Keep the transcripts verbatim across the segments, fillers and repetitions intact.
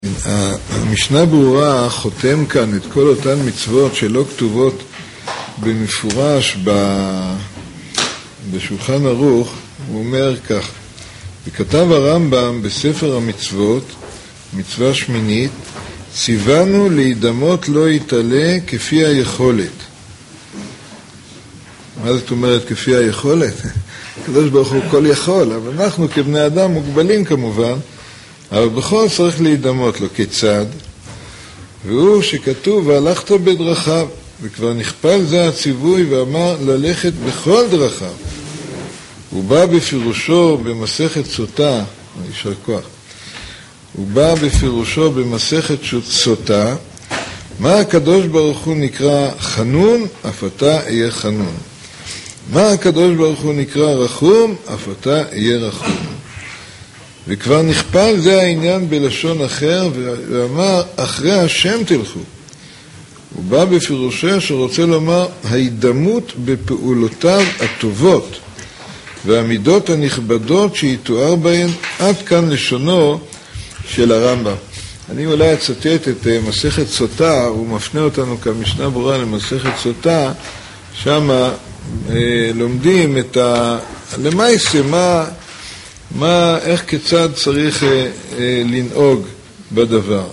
המשנה ברורה חותם כאן את כל אותן מצוות שלא כתובות במפורש בשולחן ערוך. הוא אומר כך: וכתב הרמב"ם בספר המצוות, מצווה שמינית, ציוונו להידמות לא יתעלה כפי היכולת. מה זאת אומרת כפי היכולת? הקדוש ברוך הוא כל יכול, אבל אנחנו כבני אדם מוגבלים כמובן, אבל בכל צריך להידמות לו. כיצד? והוא שכתוב והלכת בדרכיו, וכבר נכפל זה הציווי ואמר ללכת בכל דרכיו. הוא בא בפירושו במסכת סוטה, יישר כוח, הוא בא בפירושו במסכת סוטה, מה הקדוש ברוך הוא נקרא חנון, אף אתה אהיה חנון. מה הקדוש ברוך הוא נקרא רחום, אף אתה אהיה רחום. וכבר נכפל זה העניין בלשון אחר, ואמר אחרי השם תלכו. הוא בא בפירושו שרוצה לומר ההידמות בפעולותיו הטובות והמידות הנכבדות שיתואר בהן. עד כאן לשונו של הרמב"ם. אני אולי אצטט את מסכת סוטה, הוא מפנה אותנו כמשנה ברורה למסכת סוטה, שם אה, לומדים את ה... למעשה מה, מה, איך כיצד צריך אה, אה, לנהוג בדבר.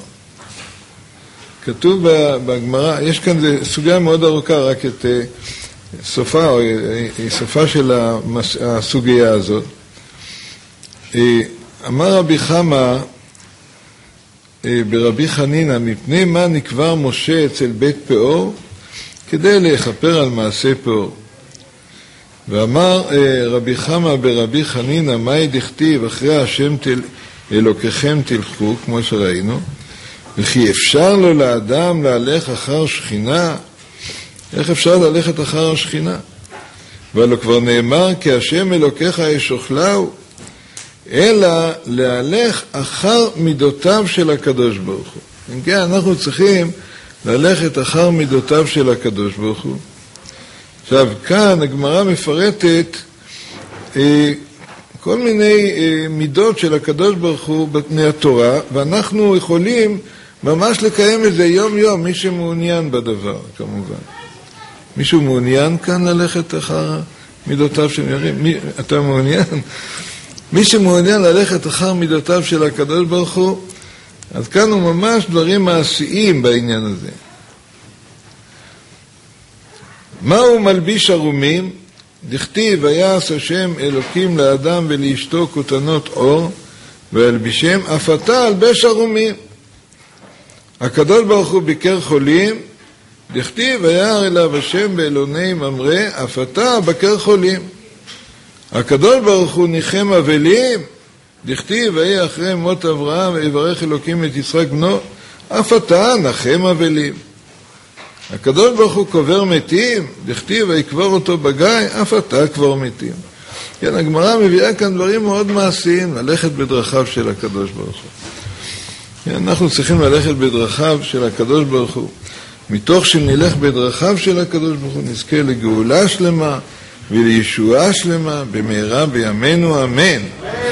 כתוב בגמרא, יש כאן סוגיה מאוד ארוכה, רק את אה, סופה, או אה, סופה של המס, הסוגיה הזאת. אה, אמר רבי חמא ברבי חנינא, מפני מה נקבר משה אצל בית פאור? כדי להכפר על מעשה פאור. ואמר רבי חמא ברבי חנינא, מה דכתיב אחרי השם תל... אלוקיכם תלכו, כמו שראינו, וכי אפשר לו לאדם להלך אחר שכינה? איך אפשר ללכת אחר השכינה? ולא כבר נאמר כי השם אלוקיך ישוכלהו, אלא להלך אחר מידותיו של הקדוש ברוך הוא. אם כן, אנחנו צריכים ללכת אחר מידותיו של הקדוש ברוך הוא. עכשיו, כאן הגמרא מפרטת אה, כל מיני אה, מידות של הקדוש ברוך הוא בפני התורה, ואנחנו יכולים ממש לקיים את זה יום יום, מי שמעוניין בדבר, כמובן. מישהו מעוניין כאן ללכת אחר מידותיו של ירים? מי, אתה מעוניין? מי שמעוניין ללכת אחר מידותיו של הקדוש ברוך הוא, אז כאן הוא ממש דברים מעשיים בעניין הזה. מהו מלביש ערומים? דכתיב ויעש השם אלוקים לאדם ולאשתו כותנות אור, וילבישם, אף אתה אלבש ערומים. הקדוש ברוך הוא ביקר חולים, דכתיב וירא אליו השם באלוני ממרא, אף אתה בקר חולים. הקדוש ברוך הוא ניחם אבלים, דכתיב ויהי אחרי מות אברהם ויברך אלוקים את יצחק בנו, אף אתה נחם אבלים. הקדוש ברוך הוא קובר מתים, דכתיב ויקבר אותו בגיא, אף אתה קבר מתים. כן, הגמרא מביאה כאן דברים מאוד מעשיים, ללכת בדרכיו של הקדוש ברוך הוא. כן, אנחנו צריכים ללכת בדרכיו של הקדוש ברוך הוא. מתוך שנלך בדרכיו של הקדוש ברוך הוא נזכה לגאולה שלמה ולישועה שלמה במהרה בימינו, אמן.